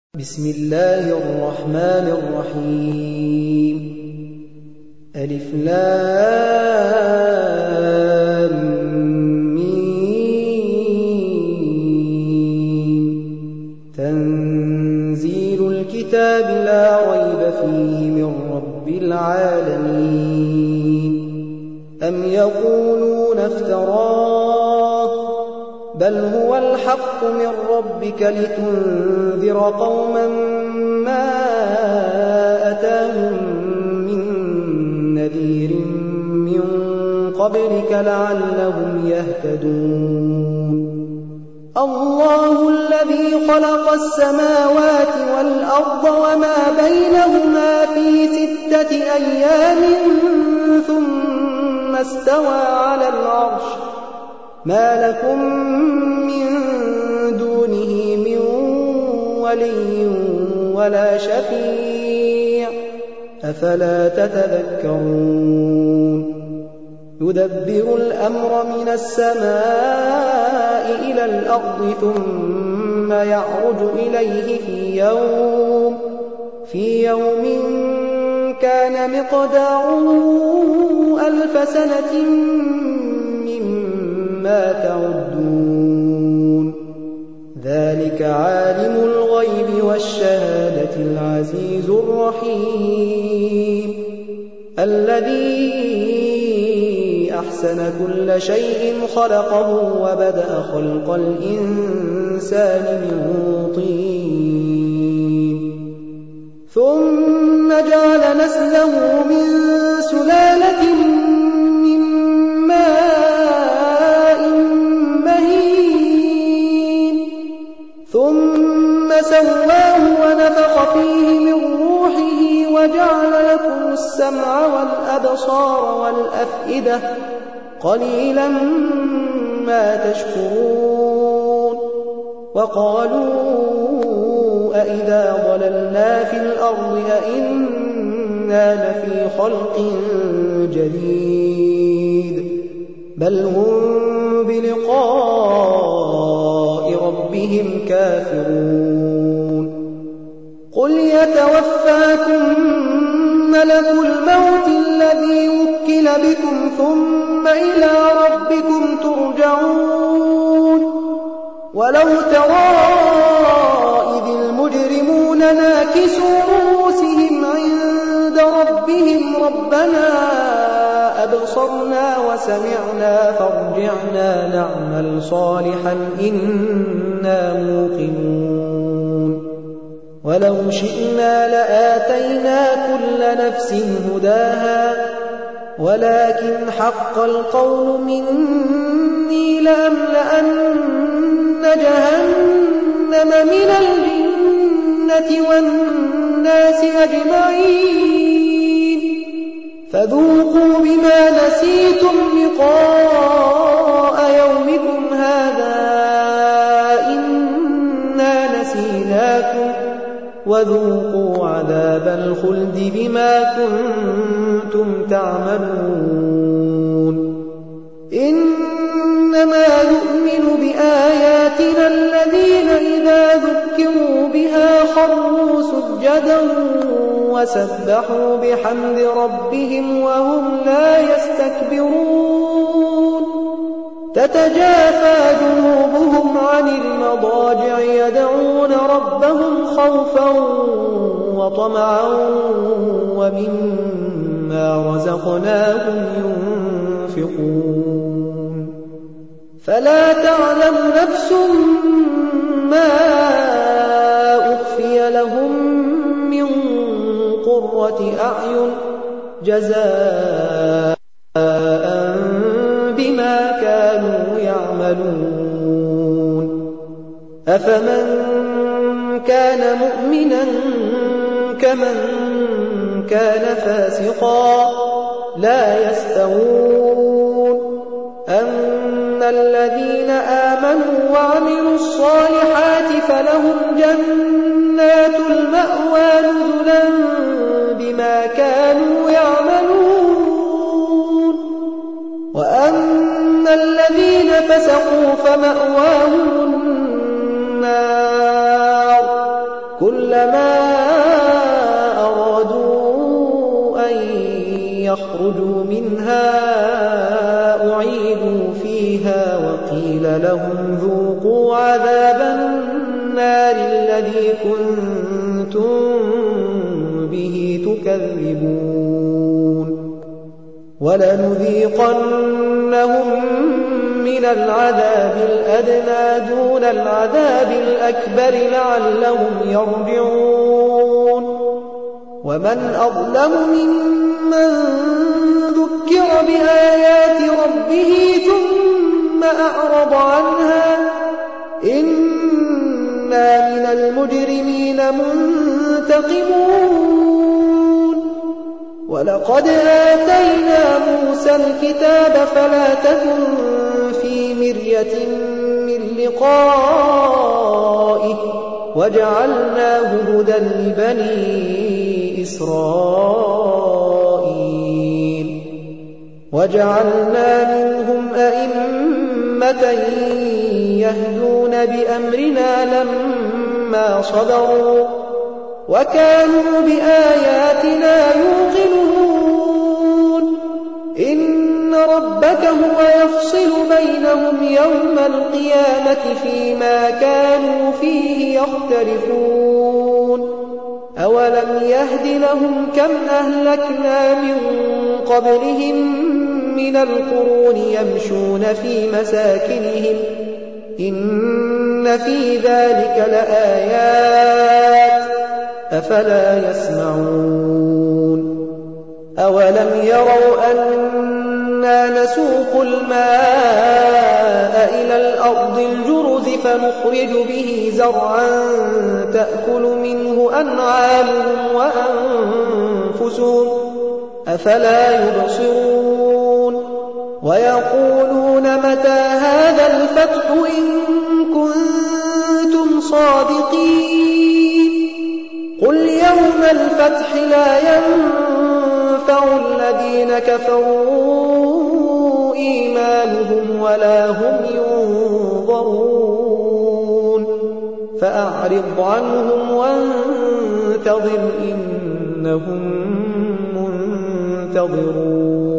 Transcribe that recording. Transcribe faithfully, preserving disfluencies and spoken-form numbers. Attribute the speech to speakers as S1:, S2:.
S1: بسم الله الرحمن الرحيم ألف لام ميم تنزيل الكتاب لا ريب فيه من رب العالمين أم يقولون افتراه بل هو الحق من ربك لتنذر قوما ما أتاهم من نذير من قبلك لعلهم يهتدون الله الذي خلق السماوات والأرض وما بينهما في ستة أيام ثم استوى على العرش ما لكم من دونه من ولي ولا شفيع أفلا تتذكرون يدبر الأمر من السماء إلى الأرض ثم يعرج إليه في يوم في يوم كان مقداره ألف سنة مما تعدون ذلك عالم الغيب والشهادة العزيز الرحيم الذي أحسن كل شيء خلقه وبدأ خلق الإنسان من طين ثم جعل نسله من سلالة من ماء مهين ثم سواه ونفخ فيه من روحه وجعل لكم السمع والأبصار والأفئدة قليلا ما تشكرون وقالوا أئذا ضللنا في الأرض أئنا لفي خلق جديد بل هم بلقاء ربهم كافرون قل يتوفاكم ملك الموت الذي وكل بكم ثم إلى ربكم ترجعون ولو ترى إذ المجرمون ناكسوا رؤوسهم عند ربهم ربنا أبصرنا وسمعنا فارجعنا نعمل صالحا إنا موقنون ولو شئنا لآتينا كل نفس هداها ولكن حق القول مني لأملأن جهنم من الجنة والناس أجمعين فذوقوا بما نسيتم لقاء يومكم هذا إنا نسيناكم وذوقوا عذاب الخلد بما كنتم تعملون إنما يؤمن بآياتنا الذين إذا ذكروا بها خروا سجدا وسبحوا بحمد ربهم وهم لا يستكبرون تتجافى جنوبهم عن المضاجع يدعون ربهم خوفا وطمعا ومما رزقناهم ينفقون فلا تعلم نفس ما أخفي لهم من قرة أعين جزاء بما كانوا يعملون أفمن كان مؤمنا كمن كان فاسقا لا يستوون أما الذين آمنوا وعملوا الصالحات فلهم جنات المأوى نزلا بما كانوا يعملون وأما الذين فسقوا فمأواهم النار كلما أرادوا أن يخرجوا منها أعيدوا فيها وقيل لهم ذوقوا عذاب النار الذي كنتم به تكذبون ولنذيقنهم من العذاب الأدنى دون العذاب الأكبر لعلهم يرجعون ومن أظلم ممن ذكر بآيات ربه ثم أعرض عنها إنا من المجرمين منتقمون ولقد آتينا موسى الكتاب فلا تكن في مرية من لقائه وجعلناه هدى لبني إسرائيل وجعلنا منهم أئمة يهدون بأمرنا لما صبروا وكانوا بآياتنا يوقنون إن ربك هو يفصل بينهم يوم القيامة فيما كانوا فيه يختلفون أولم يهد لهم كم أهلكنا من قبلهم من القرون يمشون في مساكنهم إن في ذلك لآيات أفلا يسمعون أولم يروا أنا نسوق الماء إلى الأرض الجرز فنخرج به زرعا تأكل منه أنعامهم وأنفسهم أفلا يبصرون ويقولون متى هذا الفتح إن كنتم صادقين قل يوم الفتح لا ينفع الذين كفروا إيمانهم ولا هم ينظرون فأعرض عنهم وانتظر إنهم منتظرون